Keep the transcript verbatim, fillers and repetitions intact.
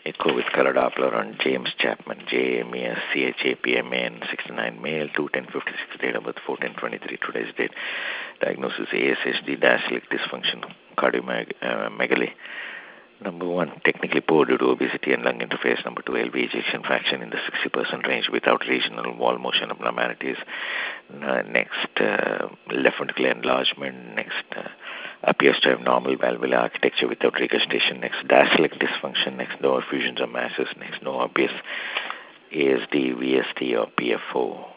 Echo with color Doppler on James Chapman, J M E S C H A P M A N, sixty-nine, male, two ten fifty-six, date of birth four ten twenty-three, today's date. Diagnosis A S H D, diastolic dysfunction, cardiomegaly. Number one, technically poor due to obesity and lung interface. Number two, L V ejection fraction in the sixty percent range without regional wall motion abnormalities. Uh, next, uh, left ventricular enlargement. Next, uh, appears to have normal valvular architecture without regurgitation. Next, diastolic dysfunction. Next, no effusions or masses. Next, no obvious A S D, V S D, or P F O.